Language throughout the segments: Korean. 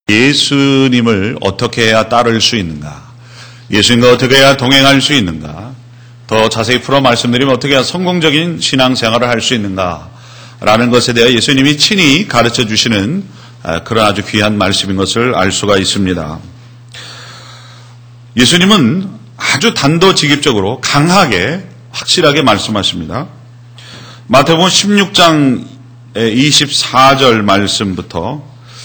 예수님을 어떻게 해야 따를 수 있는가? 예수님과 어떻게 해야 동행할 수 있는가? 더 자세히 풀어 말씀드리면 어떻게 해야 성공적인 신앙생활을 할 수 있는가? 라는 것에 대해 예수님이 친히 가르쳐 주시는 그런 아주 귀한 말씀인 것을 알 수가 있습니다. 예수님은 아주 단도직입적으로 강하게 확실하게 말씀하십니다. 마태복음 16장 24절 말씀부터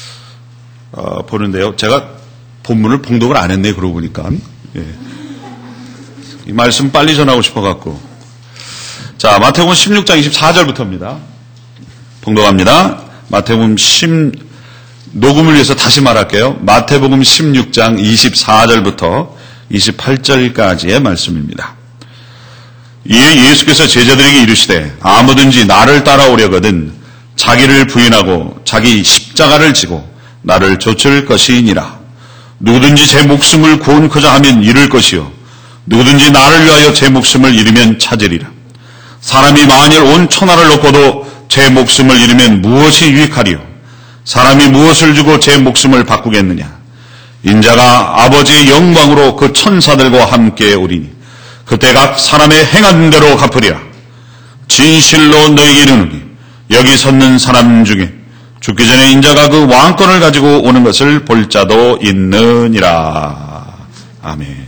보는데요. 제가 본문을 봉독을 안 했네요. 그러고 보니까. 예. 이 말씀 빨리 전하고 싶어갖고. 자, 마태복음 16장 24절부터입니다. 봉독합니다. 마태복음 녹음을 위해서 다시 말할게요. 마태복음 16장 24절부터 28절까지의 말씀입니다. 이에 예수께서 제자들에게 이르시되 아무든지 나를 따라오려거든 자기를 부인하고 자기 십자가를 지고 나를 좇을 것이니라. 누구든지 제 목숨을 구원코자 하면 잃을 것이요 누구든지 나를 위하여 제 목숨을 잃으면 찾으리라. 사람이 만일 온 천하를 얻고도 제 목숨을 잃으면 무엇이 유익하리요? 사람이 무엇을 주고 제 목숨을 바꾸겠느냐? 인자가 아버지의 영광으로 그 천사들과 함께 오리니 그때 각 사람의 행한 대로 갚으리라. 진실로 너희에게 이르노니 여기 섰는 사람 중에 죽기 전에 인자가 그 왕권을 가지고 오는 것을 볼 자도 있느니라. 아멘.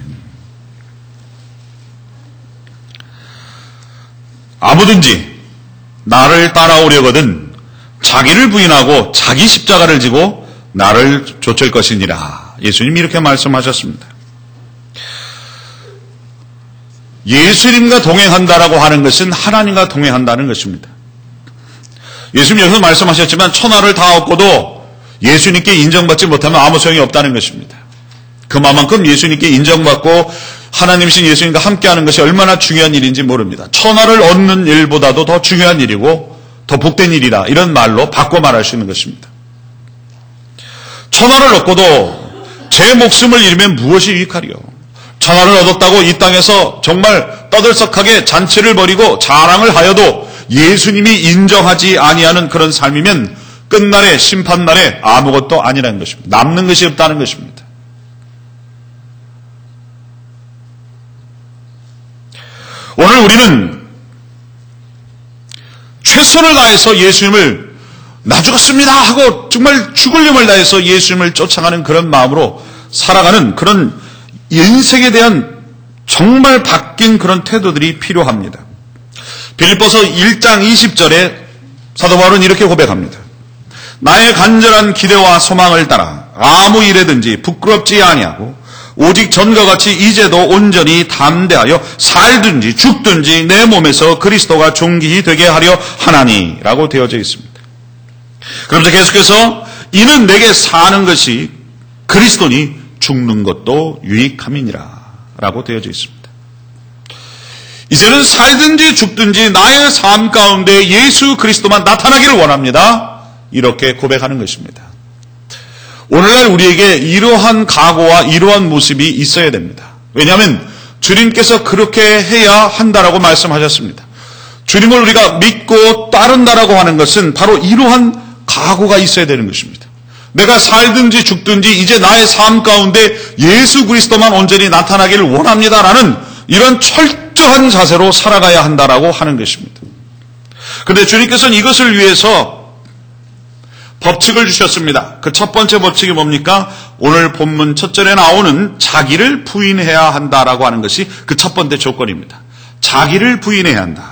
아무든지 나를 따라오려거든 자기를 부인하고 자기 십자가를 지고 나를 좇을 것이니라. 예수님이 이렇게 말씀하셨습니다. 예수님과 동행한다라고 하는 것은 하나님과 동행한다는 것입니다. 예수님 여기서 말씀하셨지만 천하를 다 얻고도 예수님께 인정받지 못하면 아무 소용이 없다는 것입니다. 그만큼 예수님께 인정받고 하나님이신 예수님과 함께하는 것이 얼마나 중요한 일인지 모릅니다. 천하를 얻는 일보다도 더 중요한 일이고 더 복된 일이라 이런 말로 바꿔 말할 수 있는 것입니다. 천하를 얻고도 제 목숨을 잃으면 무엇이 유익하리요? 천하를 얻었다고 이 땅에서 정말 떠들썩하게 잔치를 벌이고 자랑을 하여도 예수님이 인정하지 아니하는 그런 삶이면 끝날에 심판날에 아무것도 아니라는 것입니다. 남는 것이 없다는 것입니다. 오늘 우리는 최선을 다해서 예수님을 나 죽었습니다 하고 정말 죽을 힘을 다해서 예수님을 쫓아가는 그런 마음으로 살아가는 그런 인생에 대한 정말 바뀐 그런 태도들이 필요합니다. 빌립보서 1장 20절에 사도 바울은 이렇게 고백합니다. 나의 간절한 기대와 소망을 따라 아무 일에든지 부끄럽지 아니하고 오직 전과 같이 이제도 온전히 담대하여 살든지 죽든지 내 몸에서 그리스도가 존귀히 되게 하려 하나니라고 되어져 있습니다. 그러면서 계속해서 이는 내게 사는 것이 그리스도니 죽는 것도 유익함이니라 라고 되어져 있습니다. 이제는 살든지 죽든지 나의 삶 가운데 예수 그리스도만 나타나기를 원합니다. 이렇게 고백하는 것입니다. 오늘날 우리에게 이러한 각오와 이러한 모습이 있어야 됩니다. 왜냐하면 주님께서 그렇게 해야 한다라고 말씀하셨습니다. 주님을 우리가 믿고 따른다라고 하는 것은 바로 이러한 각오가 있어야 되는 것입니다. 내가 살든지 죽든지 이제 나의 삶 가운데 예수 그리스도만 온전히 나타나기를 원합니다라는 이런 철저한 자세로 살아가야 한다라고 하는 것입니다. 그런데 주님께서는 이것을 위해서 법칙을 주셨습니다. 그 첫 번째 법칙이 뭡니까? 오늘 본문 첫 절에 나오는 자기를 부인해야 한다라고 하는 것이 그 첫 번째 조건입니다. 자기를 부인해야 한다.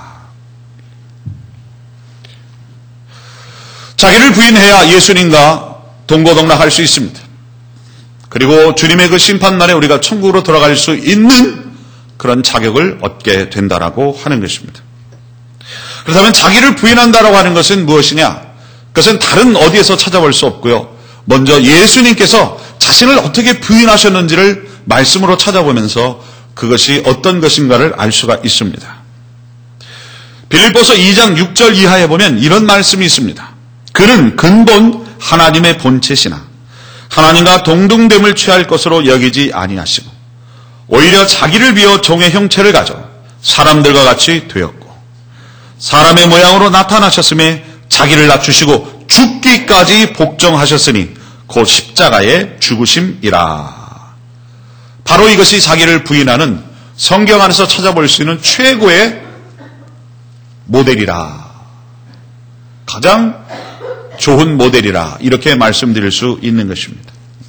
자기를 부인해야 예수님과 동고동락할 수 있습니다. 그리고 주님의 그 심판날에 우리가 천국으로 돌아갈 수 있는 그런 자격을 얻게 된다라고 하는 것입니다. 그렇다면 자기를 부인한다라고 하는 것은 무엇이냐? 그것은 다른 어디에서 찾아볼 수 없고요. 먼저 예수님께서 자신을 어떻게 부인하셨는지를 말씀으로 찾아보면서 그것이 어떤 것인가를 알 수가 있습니다. 빌립보서 2장 6절 이하에 보면 이런 말씀이 있습니다. 그는 근본 하나님의 본체시나 하나님과 동등됨을 취할 것으로 여기지 아니하시고 오히려 자기를 비워 종의 형체를 가져 사람들과 같이 되었고 사람의 모양으로 나타나셨음에 자기를 낮추시고 죽기까지 복종하셨으니 곧 십자가의 죽으심이라. 바로 이것이 자기를 부인하는 성경 안에서 찾아볼 수 있는 최고의 모델이라. 가장 좋은 모델이라. 이렇게 말씀드릴 수 있는 것입니다.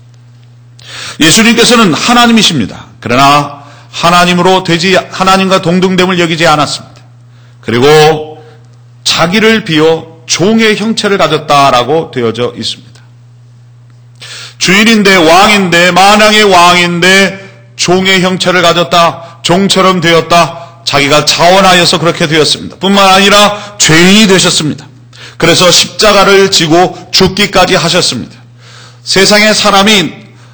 예수님께서는 하나님이십니다. 그러나 하나님과 동등됨을 여기지 않았습니다. 그리고 자기를 비워 종의 형체를 가졌다라고 되어져 있습니다. 주인인데 왕인데 만왕의 왕인데 종의 형체를 가졌다. 종처럼 되었다. 자기가 자원하여서 그렇게 되었습니다. 뿐만 아니라 죄인이 되셨습니다. 그래서 십자가를 지고 죽기까지 하셨습니다. 세상의 사람이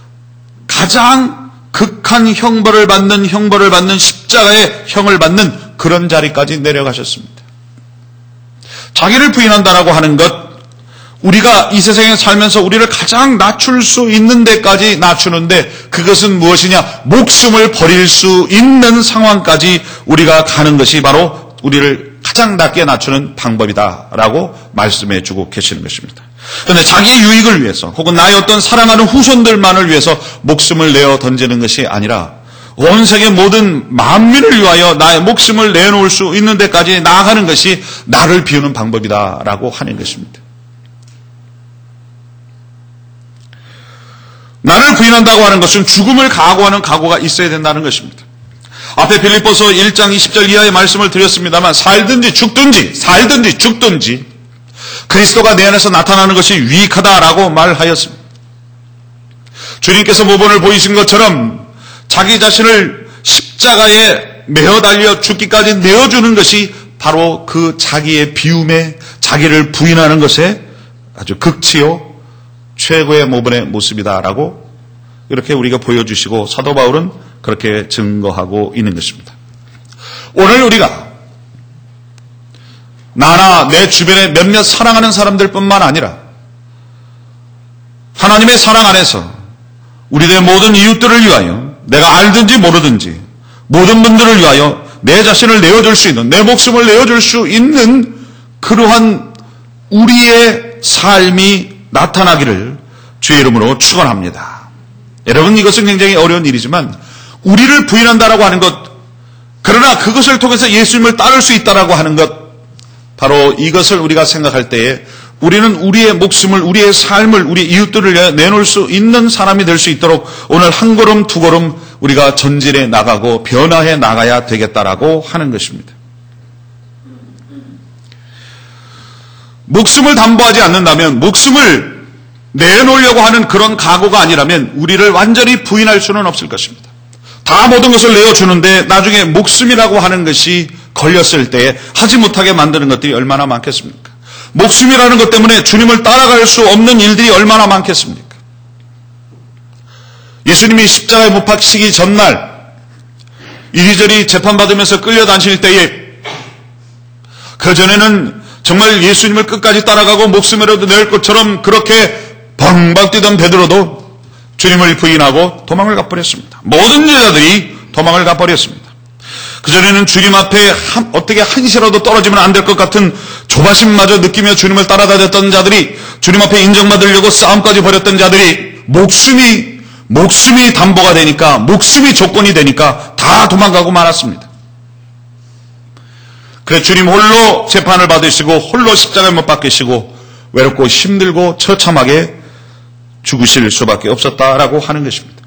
가장 극한 형벌을 받는 십자가의 형을 받는 그런 자리까지 내려가셨습니다. 자기를 부인한다라고 하는 것, 우리가 이 세상에 살면서 우리를 가장 낮출 수 있는 데까지 낮추는데, 그것은 무엇이냐? 목숨을 버릴 수 있는 상황까지 우리가 가는 것이 바로 우리를 가장 낮게 낮추는 방법이다라고 말씀해 주고 계시는 것입니다. 그런데 자기의 유익을 위해서 혹은 나의 어떤 사랑하는 후손들만을 위해서 목숨을 내어 던지는 것이 아니라 온 세계 모든 만민을 위하여 나의 목숨을 내놓을 수 있는 데까지 나아가는 것이 나를 비우는 방법이다라고 하는 것입니다. 나를 부인한다고 하는 것은 죽음을 각오하는 각오가 있어야 된다는 것입니다. 앞에 빌립보서 1장 20절 이하의 말씀을 드렸습니다만, 살든지 죽든지 그리스도가 내 안에서 나타나는 것이 유익하다라고 말하였습니다. 주님께서 모본을 보이신 것처럼 자기 자신을 십자가에 매어 달려 죽기까지 내어주는 것이 바로 그 자기의 비움에, 자기를 부인하는 것에 아주 극치요 최고의 모본의 모습이다라고 이렇게 우리가 보여주시고, 사도 바울은 그렇게 증거하고 있는 것입니다. 오늘 우리가 나나 내 주변에 몇몇 사랑하는 사람들뿐만 아니라 하나님의 사랑 안에서 우리들의 모든 이웃들을 위하여, 내가 알든지 모르든지 모든 분들을 위하여 내 자신을 내어줄 수 있는, 내 목숨을 내어줄 수 있는 그러한 우리의 삶이 나타나기를 주의 이름으로 축원합니다. 여러분, 이것은 굉장히 어려운 일이지만 우리를 부인한다라고 하는 것, 그러나 그것을 통해서 예수님을 따를 수 있다라고 하는 것, 바로 이것을 우리가 생각할 때에 우리는 우리의 목숨을, 우리의 삶을, 우리 이웃들을 내놓을 수 있는 사람이 될 수 있도록 오늘 한 걸음 두 걸음 우리가 전진해 나가고 변화해 나가야 되겠다라고 하는 것입니다. 목숨을 담보하지 않는다면, 목숨을 내놓으려고 하는 그런 각오가 아니라면 우리를 완전히 부인할 수는 없을 것입니다. 다 모든 것을 내어주는데 나중에 목숨이라고 하는 것이 걸렸을 때 하지 못하게 만드는 것들이 얼마나 많겠습니까? 목숨이라는 것 때문에 주님을 따라갈 수 없는 일들이 얼마나 많겠습니까? 예수님이 십자가에 못 박히시기 전날 이리저리 재판받으면서 끌려다니실 때에, 그전에는 정말 예수님을 끝까지 따라가고 목숨이라도 낼 것처럼 그렇게 방방 뛰던 베드로도 주님을 부인하고 도망을 가버렸습니다. 모든 제자들이 도망을 가버렸습니다. 그전에는 주님 앞에 어떻게 한시라도 떨어지면 안 될 것 같은 조바심마저 느끼며 주님을 따라다녔던 자들이, 주님 앞에 인정받으려고 싸움까지 벌였던 자들이 목숨이 담보가 되니까, 목숨이 조건이 되니까 다 도망가고 말았습니다. 그래서 주님 홀로 재판을 받으시고 홀로 십자가에 못 박히시고 외롭고 힘들고 처참하게 죽으실 수밖에 없었다라고 하는 것입니다.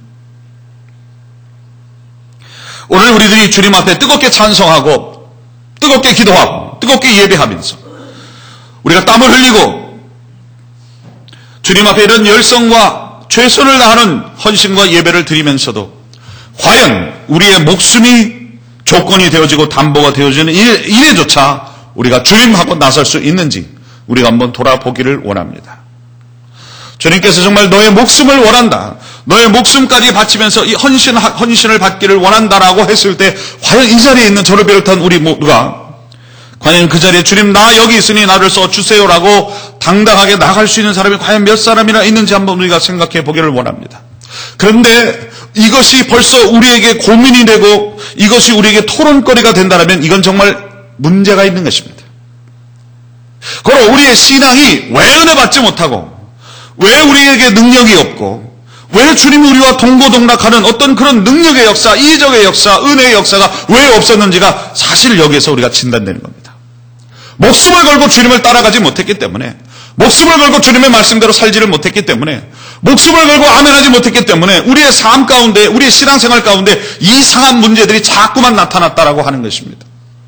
오늘 우리들이 주님 앞에 뜨겁게 찬송하고 뜨겁게 기도하고 뜨겁게 예배하면서 우리가 땀을 흘리고 주님 앞에 이런 열성과 최선을 다하는 헌신과 예배를 드리면서도 과연 우리의 목숨이 조건이 되어지고 담보가 되어지는 일에조차 우리가 주님하고 나설 수 있는지 우리가 한번 돌아보기를 원합니다. 주님께서 정말 너의 목숨을 원한다, 너의 목숨까지 바치면서 이 헌신을 받기를 원한다라고 했을 때 과연 이 자리에 있는 저를 비롯한 우리 모두가 과연 그 자리에 주님 나 여기 있으니 나를 써주세요라고 당당하게 나갈 수 있는 사람이 과연 몇 사람이나 있는지 한번 우리가 생각해 보기를 원합니다. 그런데 이것이 벌써 우리에게 고민이 되고 이것이 우리에게 토론거리가 된다면 이건 정말 문제가 있는 것입니다. 그럼 우리의 신앙이 왜 은혜 받지 못하고 왜 우리에게 능력이 없고 왜 주님이 우리와 동고동락하는 어떤 그런 능력의 역사, 이적의 역사, 은혜의 역사가 왜 없었는지가 사실 여기에서 우리가 진단되는 겁니다. 목숨을 걸고 주님을 따라가지 못했기 때문에, 목숨을 걸고 주님의 말씀대로 살지를 못했기 때문에, 목숨을 걸고 아멘하지 못했기 때문에 우리의 삶 가운데, 우리의 신앙생활 가운데 이상한 문제들이 자꾸만 나타났다라고 하는 것입니다.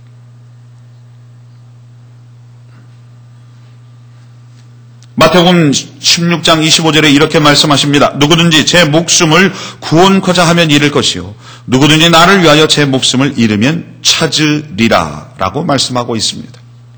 마태복음 16장 25절에 이렇게 말씀하십니다. 누구든지 제 목숨을 구원코자 하면 잃을 것이요 누구든지 나를 위하여 제 목숨을 잃으면 찾으리라 라고 말씀하고 있습니다.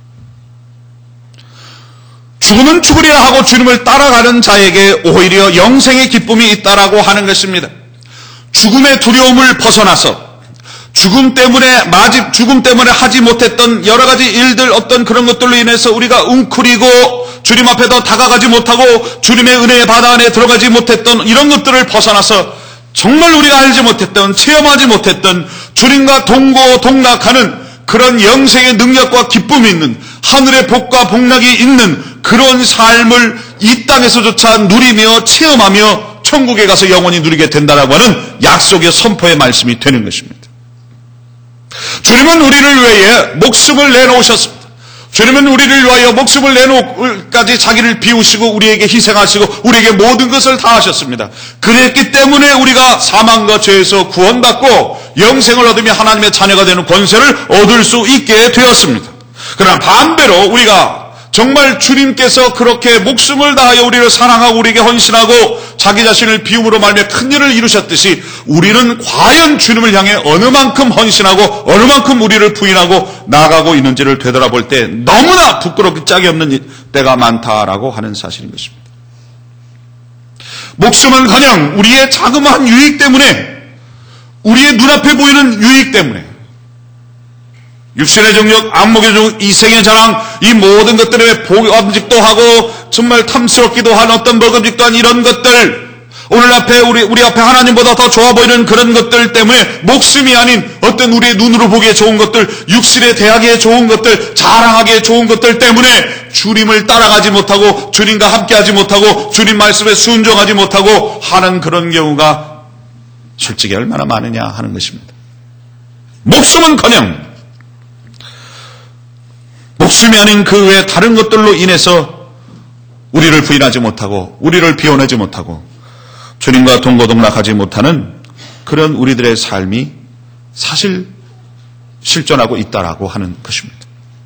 죽으면 죽으리라 하고 주님을 따라가는 자에게 오히려 영생의 기쁨이 있다라고 하는 것입니다. 죽음의 두려움을 벗어나서 죽음 때문에 하지 못했던 여러 가지 일들, 어떤 그런 것들로 인해서 우리가 웅크리고 주님 앞에 더 다가가지 못하고 주님의 은혜의 바다 안에 들어가지 못했던 이런 것들을 벗어나서 정말 우리가 알지 못했던, 체험하지 못했던 주님과 동고동락하는 그런 영생의 능력과 기쁨이 있는, 하늘의 복과 복락이 있는 그런 삶을 이 땅에서조차 누리며 체험하며 천국에 가서 영원히 누리게 된다라고 하는 약속의 선포의 말씀이 되는 것입니다. 주님은 우리를 위해 목숨을 내놓으셨습니다. 주님은 우리를 위하여 목숨을 내놓을까지 자기를 비우시고 우리에게 희생하시고 우리에게 모든 것을 다 하셨습니다. 그랬기 때문에 우리가 사망과 죄에서 구원받고 영생을 얻으며 하나님의 자녀가 되는 권세를 얻을 수 있게 되었습니다. 그러나 반대로 우리가 정말 주님께서 그렇게 목숨을 다하여 우리를 사랑하고 우리에게 헌신하고 자기 자신을 비움으로 말미암아 큰 일을 이루셨듯이 우리는 과연 주님을 향해 어느 만큼 헌신하고 어느 만큼 우리를 부인하고 나아가고 있는지를 되돌아볼 때 너무나 부끄럽기 짝이 없는 때가 많다라고 하는 사실인 것입니다. 목숨은커녕 우리의 자그마한 유익 때문에, 우리의 눈앞에 보이는 유익 때문에, 육신의 정욕, 안목의 정욕, 이생의 자랑, 이 모든 것들에 먹음직도 하고 정말 탐스럽기도 한 어떤 먹음직도 한 이런 것들, 오늘 앞에 우리 앞에 하나님보다 더 좋아 보이는 그런 것들 때문에 목숨이 아닌 어떤 우리의 눈으로 보기에 좋은 것들, 육신에 대하기에 좋은 것들, 자랑하기에 좋은 것들 때문에 주님을 따라가지 못하고 주님과 함께하지 못하고 주님 말씀에 순종하지 못하고 하는 그런 경우가 솔직히 얼마나 많으냐 하는 것입니다. 목숨은커녕 목숨이 아닌 그 외에 다른 것들로 인해서 우리를 부인하지 못하고 우리를 비워내지 못하고 주님과 동고동락하지 못하는 그런 우리들의 삶이 사실 실존하고 있다라고 하는 것입니다.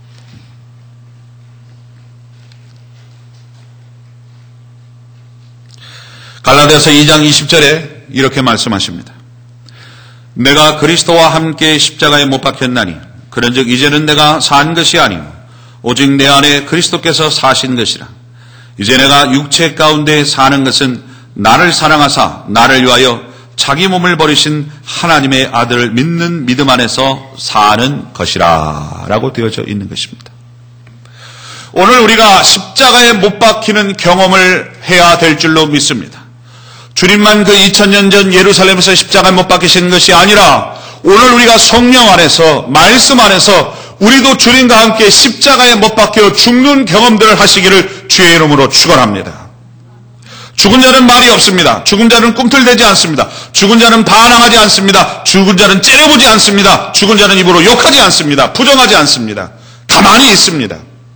갈라디아서 2장 20절에 이렇게 말씀하십니다. 내가 그리스도와 함께 십자가에 못 박혔나니 그런즉 이제는 내가 산 것이 아니요 오직 내 안에 그리스도께서 사신 것이라. 이제 내가 육체 가운데 사는 것은 나를 사랑하사 나를 위하여 자기 몸을 버리신 하나님의 아들을 믿는 믿음 안에서 사는 것이라 라고 되어져 있는 것입니다. 오늘 우리가 십자가에 못 박히는 경험을 해야 될 줄로 믿습니다. 주님만 그 2000년 전 예루살렘에서 십자가에 못 박히신 것이 아니라 오늘 우리가 성령 안에서, 말씀 안에서 우리도 주님과 함께 십자가에 못 박혀 죽는 경험들을 하시기를 주의 이름으로 축원합니다. 죽은 자는 말이 없습니다. 죽은 자는 꿈틀대지 않습니다. 죽은 자는 반항하지 않습니다. 죽은 자는 째려보지 않습니다. 죽은 자는 입으로 욕하지 않습니다. 부정하지 않습니다. 가만히 있습니다.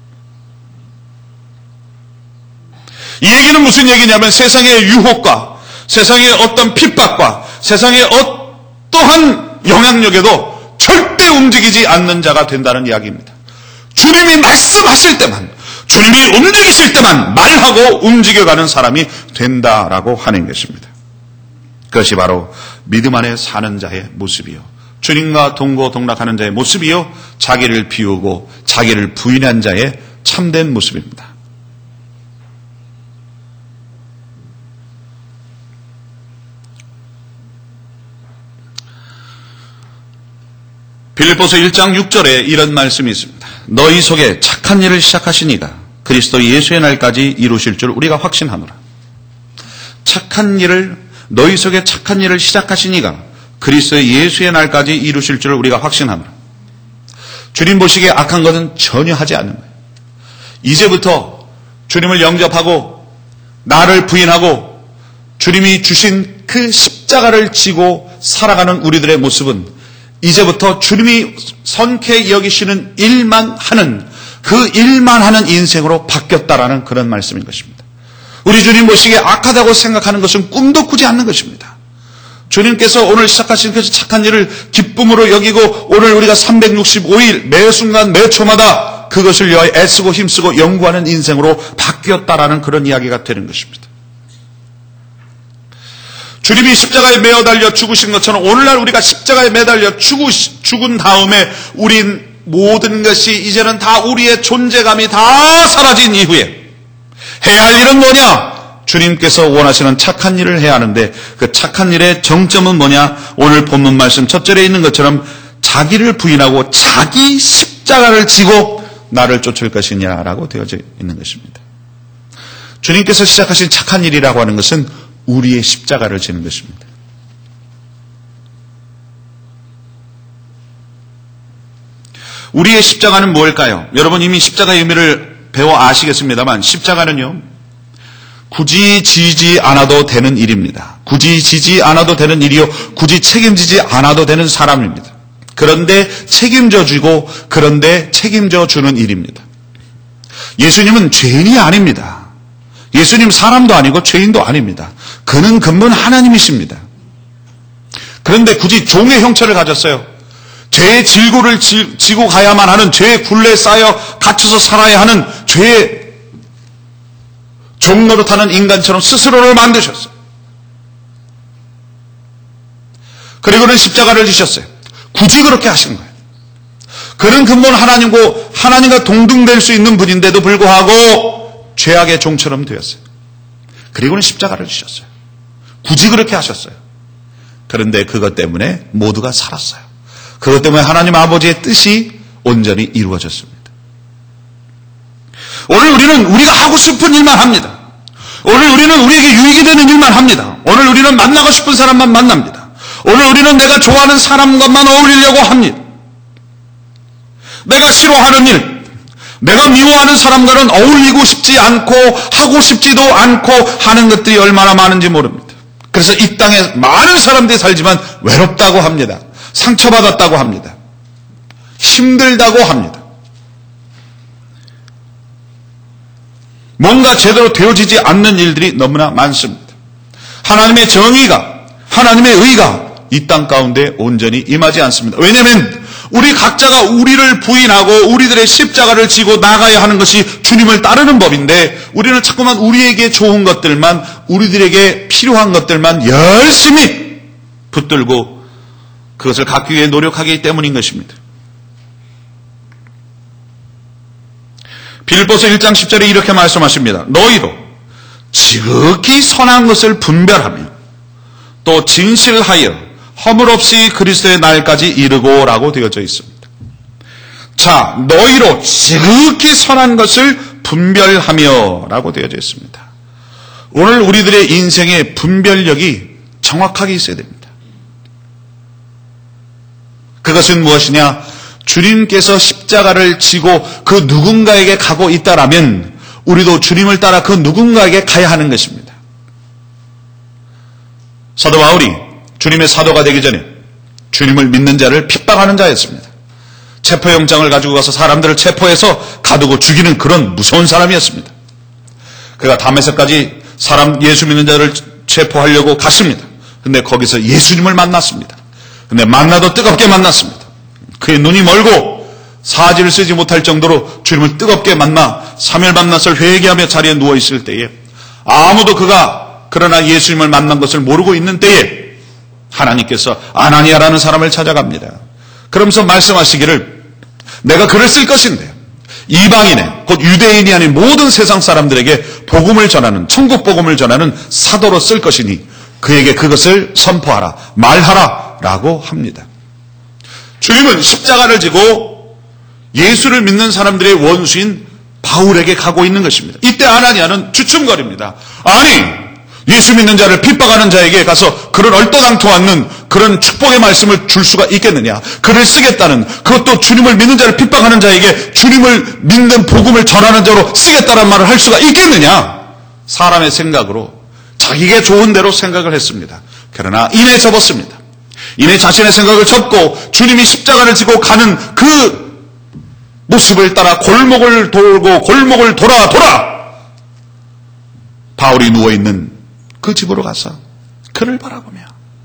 이 얘기는 무슨 얘기냐면 세상의 유혹과 세상의 어떤 핍박과 세상의 어떠한 영향력에도 절대 움직이지 않는 자가 된다는 이야기입니다. 주님이 말씀하실 때만, 주님이 움직이실 때만 말하고 움직여가는 사람이 된다라고 하는 것입니다. 그것이 바로 믿음 안에 사는 자의 모습이요, 주님과 동고동락하는 자의 모습이요, 자기를 비우고 자기를 부인한 자의 참된 모습입니다. 빌립보서 1장 6절에 이런 말씀이 있습니다. 너희 속에 착한 일을 시작하신 이가 그리스도 예수의 날까지 이루실 줄 우리가 확신하노라. 착한 일을, 너희 속에 착한 일을 시작하신 이가 그리스도 예수의 날까지 이루실 줄 우리가 확신하노라. 주님 보시기에 악한 것은 전혀 하지 않는 거예요. 이제부터 주님을 영접하고 나를 부인하고 주님이 주신 그 십자가를 지고 살아가는 우리들의 모습은 이제부터 주님이 선케 여기시는 일만 하는, 그 일만 하는 인생으로 바뀌었다라는 그런 말씀인 것입니다. 우리 주님 보시기에 악하다고 생각하는 것은 꿈도 꾸지 않는 것입니다. 주님께서 오늘 시작하신 그 착한 일을 기쁨으로 여기고 오늘 우리가 365일 매 순간 매 초마다 그것을 위하여 애쓰고 힘쓰고 연구하는 인생으로 바뀌었다라는 그런 이야기가 되는 것입니다. 주님이 십자가에 매어 달려 죽으신 것처럼 오늘날 우리가 십자가에 매달려 죽은 다음에 우린 모든 것이 이제는 다 우리의 존재감이 다 사라진 이후에 해야 할 일은 뭐냐? 주님께서 원하시는 착한 일을 해야 하는데 그 착한 일의 정점은 뭐냐? 오늘 본문 말씀 첫 절에 있는 것처럼 자기를 부인하고 자기 십자가를 지고 나를 쫓을 것이냐라고 되어져 있는 것입니다. 주님께서 시작하신 착한 일이라고 하는 것은 우리의 십자가를 지는 것입니다. 우리의 십자가는 뭘까요? 여러분 이미 십자가의 의미를 배워 아시겠습니다만 십자가는요, 굳이 지지 않아도 되는 일입니다. 굳이 지지 않아도 되는 일이요, 굳이 책임지지 않아도 되는 사람입니다. 그런데 책임져 주고 그런데 책임져 주는 일입니다. 예수님은 죄인이 아닙니다. 예수님 사람도 아니고 죄인도 아닙니다. 그는 근본 하나님이십니다. 그런데 굳이 종의 형체를 가졌어요. 죄의 질고를 지고 가야만 하는, 죄의 굴레에 쌓여 갇혀서 살아야 하는 죄의 종 노릇하는 인간처럼 스스로를 만드셨어요. 그리고는 십자가를 지셨어요. 굳이 그렇게 하신 거예요. 그는 근본 하나님고 하나님과 동등될 수 있는 분인데도 불구하고 죄악의 종처럼 되었어요. 그리고는 십자가를 지셨어요. 굳이 그렇게 하셨어요. 그런데 그것 때문에 모두가 살았어요. 그것 때문에 하나님 아버지의 뜻이 온전히 이루어졌습니다. 오늘 우리는 우리가 하고 싶은 일만 합니다. 오늘 우리는 우리에게 유익이 되는 일만 합니다. 오늘 우리는 만나고 싶은 사람만 만납니다. 오늘 우리는 내가 좋아하는 사람과만 어울리려고 합니다. 내가 싫어하는 일, 내가 미워하는 사람과는 어울리고 싶지 않고 하고 싶지도 않고 하는 것들이 얼마나 많은지 모릅니다. 그래서 이 땅에 많은 사람들이 살지만 외롭다고 합니다. 상처받았다고 합니다. 힘들다고 합니다. 뭔가 제대로 되어지지 않는 일들이 너무나 많습니다. 하나님의 정의가, 하나님의 의가 이 땅 가운데 온전히 임하지 않습니다. 왜냐하면 우리 각자가 우리를 부인하고 우리들의 십자가를 지고 나가야 하는 것이 주님을 따르는 법인데 우리는 자꾸만 우리에게 좋은 것들만, 우리들에게 필요한 것들만 열심히 붙들고 그것을 갖기 위해 노력하기 때문인 것입니다. 빌립보서 1장 10절에 이렇게 말씀하십니다. 너희도 지극히 선한 것을 분별하며 또 진실하여 허물 없이 그리스도의 날까지 이르고 라고 되어져 있습니다. 자, 너희로 지극히 선한 것을 분별하며 라고 되어져 있습니다. 오늘 우리들의 인생의 분별력이 정확하게 있어야 됩니다. 그것은 무엇이냐? 주님께서 십자가를 지고 그 누군가에게 가고 있다라면 우리도 주님을 따라 그 누군가에게 가야 하는 것입니다. 사도 바울이 주님의 사도가 되기 전에 주님을 믿는 자를 핍박하는 자였습니다. 체포영장을 가지고 가서 사람들을 체포해서 가두고 죽이는 그런 무서운 사람이었습니다. 그가 다메섹까지 예수 믿는 자를 체포하려고 갔습니다. 근데 거기서 예수님을 만났습니다. 근데 만나도 뜨겁게 만났습니다. 그의 눈이 멀고 사지를 쓰지 못할 정도로 주님을 뜨겁게 만나 사멸반낮을 회개하며 자리에 누워있을 때에 아무도 그러나 예수님을 만난 것을 모르고 있는 때에 하나님께서 아나니아라는 사람을 찾아갑니다. 그러면서 말씀하시기를 내가 글을 쓸 것인데 이방인의 곧 유대인이 아닌 모든 세상 사람들에게 복음을 전하는, 천국 복음을 전하는 사도로 쓸 것이니 그에게 그것을 선포하라, 말하라 라고 합니다. 주님은 십자가를 지고 예수를 믿는 사람들의 원수인 바울에게 가고 있는 것입니다. 이때 아나니아는 주춤거립니다. 아니, 예수 믿는 자를 핍박하는 자에게 가서 그런 얼토당토 않는 그런 축복의 말씀을 줄 수가 있겠느냐? 글을 쓰겠다는, 그것도 주님을 믿는 자를 핍박하는 자에게 주님을 믿는 복음을 전하는 자로 쓰겠다는 말을 할 수가 있겠느냐? 사람의 생각으로 자기에게 좋은 대로 생각을 했습니다. 그러나 이내 접었습니다. 이내 자신의 생각을 접고 주님이 십자가를 지고 가는 그 모습을 따라 골목을 돌고 골목을 돌아 바울이 누워있는 그 집으로 가서 그를 바라보며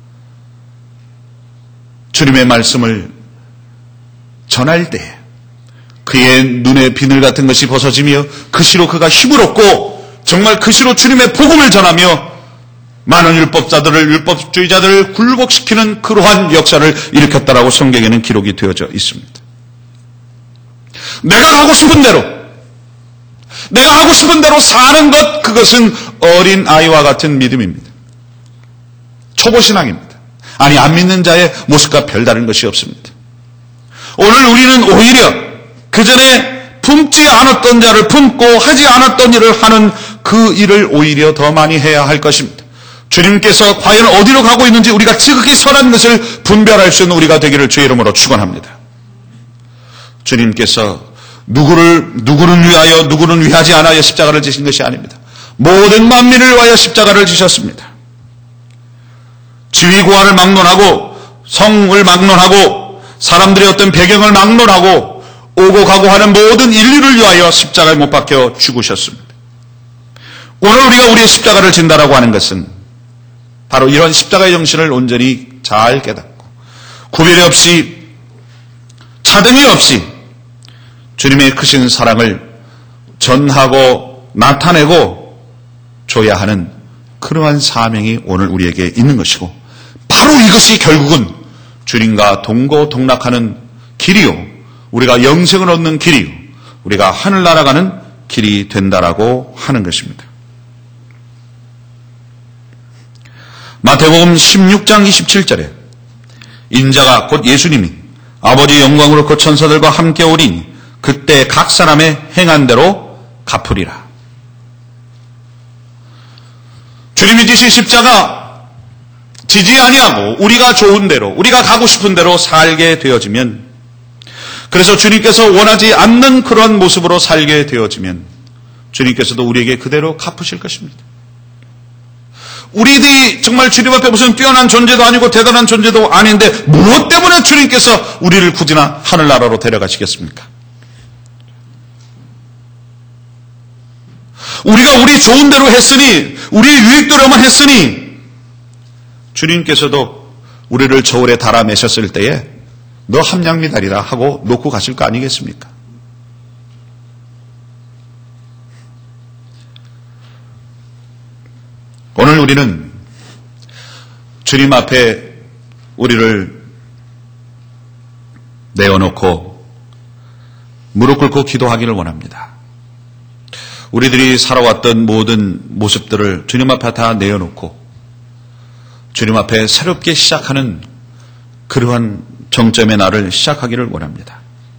주님의 말씀을 전할 때 그의 눈에 비늘 같은 것이 벗어지며 그 시로 그가 힘을 얻고 정말 그 시로 주님의 복음을 전하며 많은 율법주의자들을 굴복시키는 그러한 역사를 일으켰다라고 성경에는 기록이 되어져 있습니다. 내가 하고 싶은 대로 사는 것, 그것은 어린 아이와 같은 믿음입니다. 초보신앙입니다. 아니, 안 믿는 자의 모습과 별다른 것이 없습니다. 오늘 우리는 오히려 그전에 품지 않았던 자를 품고 하지 않았던 일을 하는 그 일을 오히려 더 많이 해야 할 것입니다. 주님께서 과연 어디로 가고 있는지 우리가 지극히 선한 것을 분별할 수 있는 우리가 되기를 주의 이름으로 축원합니다. 주님께서 누구는 위하여 누구는 위하지 않아야 십자가를 지신 것이 아닙니다. 모든 만민을 위하여 십자가를 지셨습니다. 지위고하를 막론하고 성을 막론하고 사람들의 어떤 배경을 막론하고 오고 가고 하는 모든 인류를 위하여 십자가에 못 박혀 죽으셨습니다. 오늘 우리가 우리의 십자가를 진다라고 하는 것은 바로 이런 십자가의 정신을 온전히 잘 깨닫고 구별이 없이 차등이 없이 주님의 크신 사랑을 전하고 나타내고 줘야 하는 그러한 사명이 오늘 우리에게 있는 것이고, 바로 이것이 결국은 주님과 동고동락하는 길이요, 우리가 영생을 얻는 길이요, 우리가 하늘 날아가는 길이 된다라고 하는 것입니다. 마태복음 16장 27절에 인자가 곧 예수님이 아버지 영광으로 그 천사들과 함께 오리니 그때 각 사람의 행한 대로 갚으리라. 주님이 지신 십자가 지지 아니하고 우리가 좋은 대로, 우리가 가고 싶은 대로 살게 되어지면, 그래서 주님께서 원하지 않는 그런 모습으로 살게 되어지면 주님께서도 우리에게 그대로 갚으실 것입니다. 우리들이 정말 주님 앞에 무슨 뛰어난 존재도 아니고 대단한 존재도 아닌데 무엇 때문에 주님께서 우리를 굳이나 하늘나라로 데려가시겠습니까? 우리가 우리 좋은 대로 했으니, 우리의 유익대로만 했으니 주님께서도 우리를 저울에 달아 매셨을 때에 너 함량미달이라 하고 놓고 가실 거 아니겠습니까? 오늘 우리는 주님 앞에 우리를 내어놓고 무릎 꿇고 기도하기를 원합니다. 우리들이 살아왔던 모든 모습들을 주님 앞에 다 내어놓고 주님 앞에 새롭게 시작하는 그러한 정점의 날을 시작하기를 원합니다.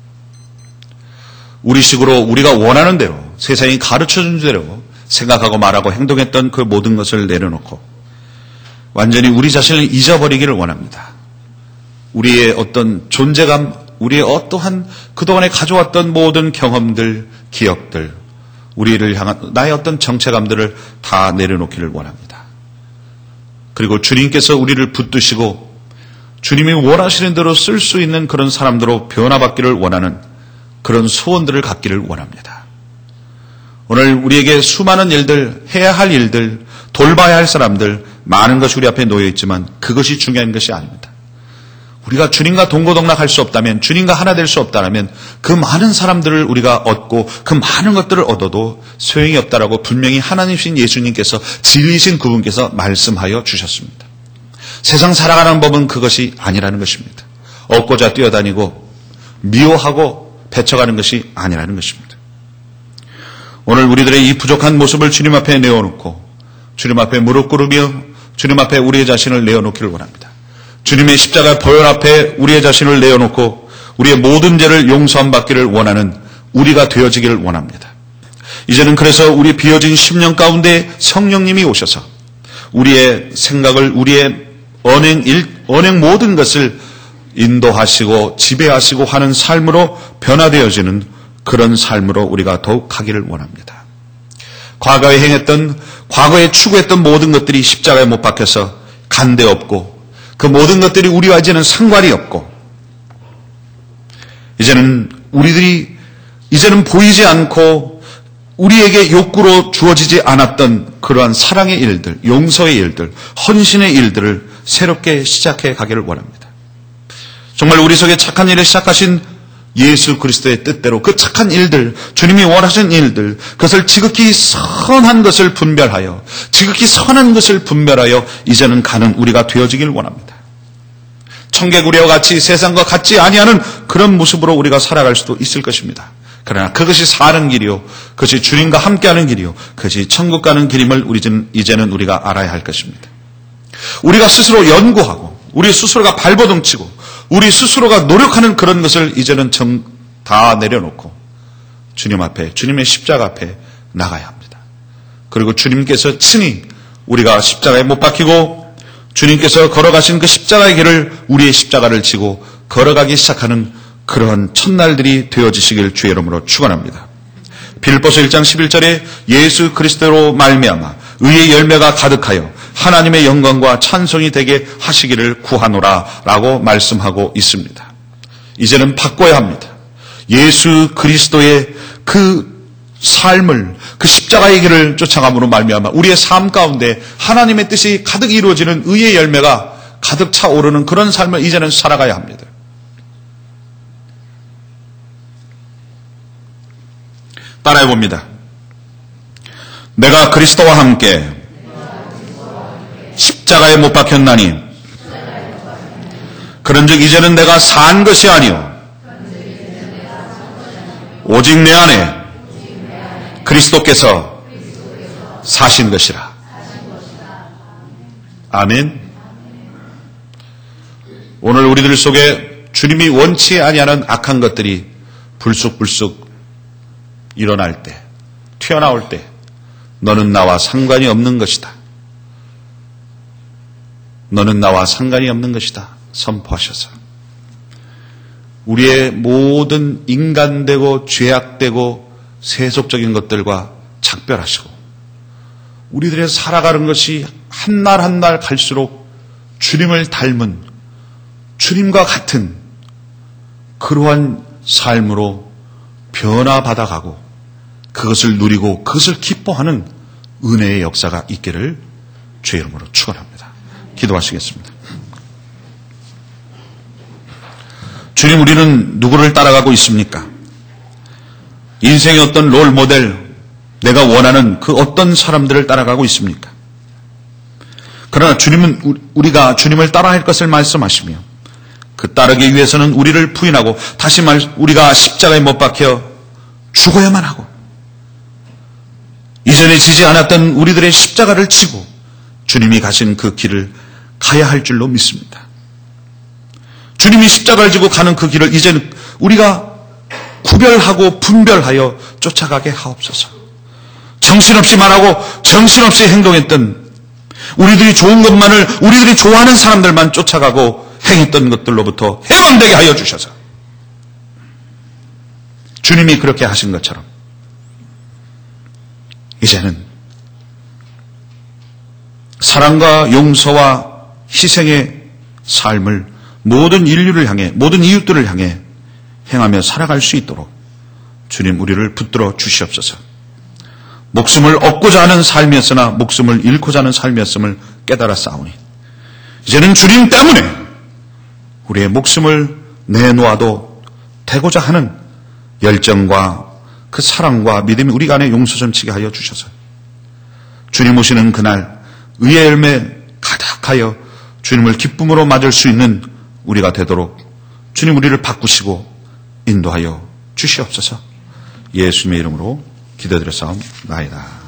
우리식으로 우리가 원하는 대로, 세상이 가르쳐준 대로 생각하고 말하고 행동했던 그 모든 것을 내려놓고 완전히 우리 자신을 잊어버리기를 원합니다. 우리의 어떤 존재감, 우리의 어떠한 그동안에 가져왔던 모든 경험들, 기억들, 우리를 향한 나의 어떤 정체감들을 다 내려놓기를 원합니다. 그리고 주님께서 우리를 붙드시고 주님이 원하시는 대로 쓸 수 있는 그런 사람들로 변화받기를 원하는 그런 소원들을 갖기를 원합니다. 오늘 우리에게 수많은 일들, 해야 할 일들, 돌봐야 할 사람들, 많은 것이 우리 앞에 놓여 있지만 그것이 중요한 것이 아닙니다. 우리가 주님과 동고동락할 수 없다면, 주님과 하나 될 수 없다면 그 많은 사람들을 우리가 얻고 그 많은 것들을 얻어도 소용이 없다라고 분명히 하나님이신 예수님께서, 진리이신 그분께서 말씀하여 주셨습니다. 세상 살아가는 법은 그것이 아니라는 것입니다. 얻고자 뛰어다니고 미워하고 배쳐가는 것이 아니라는 것입니다. 오늘 우리들의 이 부족한 모습을 주님 앞에 내어놓고 주님 앞에 무릎 꿇으며 주님 앞에 우리의 자신을 내어놓기를 원합니다. 주님의 십자가 보혈 앞에 우리의 자신을 내어놓고 우리의 모든 죄를 용서함 받기를 원하는 우리가 되어지기를 원합니다. 이제는 그래서 우리 비어진 10년 가운데 성령님이 오셔서 우리의 생각을, 우리의 언행 모든 것을 인도하시고 지배하시고 하는 삶으로 변화되어지는 그런 삶으로 우리가 더욱 가기를 원합니다. 과거에 행했던, 과거에 추구했던 모든 것들이 십자가에 못 박혀서 간대 없고, 그 모든 것들이 우리와 이제는 상관이 없고, 이제는 보이지 않고 우리에게 욕구로 주어지지 않았던 그러한 사랑의 일들, 용서의 일들, 헌신의 일들을 새롭게 시작해 가기를 원합니다. 정말 우리 속에 착한 일을 시작하신 예수 그리스도의 뜻대로 그 착한 일들, 주님이 원하신 일들, 그것을 지극히 선한 것을 분별하여, 지극히 선한 것을 분별하여 이제는 가는 우리가 되어지길 원합니다. 청개구리와 같이 세상과 같지 아니하는 그런 모습으로 우리가 살아갈 수도 있을 것입니다. 그러나 그것이 사는 길이요, 그것이 주님과 함께하는 길이요, 그것이 천국 가는 길임을 이제는 우리가 알아야 할 것입니다. 우리가 스스로 연구하고 우리 스스로가 발버둥치고 우리 스스로가 노력하는 그런 것을 이제는 다 내려놓고 주님 앞에, 주님의 십자가 앞에 나가야 합니다. 그리고 주님께서 친히 우리가 십자가에 못 박히고 주님께서 걸어가신 그 십자가의 길을, 우리의 십자가를 지고 걸어가기 시작하는 그러한 첫날들이 되어지시길 주의 이름으로 축원합니다. 빌립보서 1장 11절에 예수 그리스도로 말미암아 의의 열매가 가득하여 하나님의 영광과 찬송이 되게 하시기를 구하노라 라고 말씀하고 있습니다. 이제는 바꿔야 합니다. 예수 그리스도의 그 삶을, 그 십자가의 길을 쫓아감으로 말미암아 우리의 삶 가운데 하나님의 뜻이 가득 이루어지는 의의 열매가 가득 차오르는 그런 삶을 이제는 살아가야 합니다. 따라해 봅니다. 내가 그리스도와 함께 십자가에 못 박혔나니 그런즉 이제는 내가 산 것이 아니요 오직 내 안에 그리스도께서 사신 것이라. 아멘. 오늘 우리들 속에 주님이 원치 아니하는 악한 것들이 불쑥불쑥 일어날 때, 튀어나올 때 너는 나와 상관이 없는 것이다. 너는 나와 상관이 없는 것이다. 선포하셔서 우리의 모든 인간되고 죄악되고 세속적인 것들과 작별하시고 우리들의 살아가는 것이 한 날 한 날 갈수록 주님을 닮은, 주님과 같은 그러한 삶으로 변화받아가고 그것을 누리고 그것을 기뻐하는 은혜의 역사가 있기를 주의 이름으로 축원합니다. 기도하시겠습니다. 주님, 우리는 누구를 따라가고 있습니까? 인생의 어떤 롤 모델, 내가 원하는 그 어떤 사람들을 따라가고 있습니까? 그러나 주님은 우리가 주님을 따라할 것을 말씀하시며 그 따르기 위해서는 우리를 부인하고 다시 우리가 십자가에 못 박혀 죽어야만 하고 이전에 지지 않았던 우리들의 십자가를 지고 주님이 가신 그 길을 가야 할 줄로 믿습니다. 주님이 십자가를 지고 가는 그 길을 이제는 우리가 구별하고 분별하여 쫓아가게 하옵소서. 정신없이 말하고 정신없이 행동했던 우리들이 좋은 것만을, 우리들이 좋아하는 사람들만 쫓아가고 행했던 것들로부터 해방되게 하여 주셔서 주님이 그렇게 하신 것처럼 이제는 사랑과 용서와 희생의 삶을 모든 인류를 향해, 모든 이웃들을 향해 행하며 살아갈 수 있도록 주님 우리를 붙들어 주시옵소서. 목숨을 얻고자 하는 삶이었으나 목숨을 잃고자 하는 삶이었음을 깨달아 싸우니 이제는 주님 때문에 우리의 목숨을 내놓아도 되고자 하는 열정과 그 사랑과 믿음이 우리 안에 용솟음치게 하여 주셔서 주님 오시는 그날 의의 열매 가득하여 주님을 기쁨으로 맞을 수 있는 우리가 되도록 주님 우리를 바꾸시고 인도하여 주시옵소서. 예수님의 이름으로 기도드렸사옵나이다.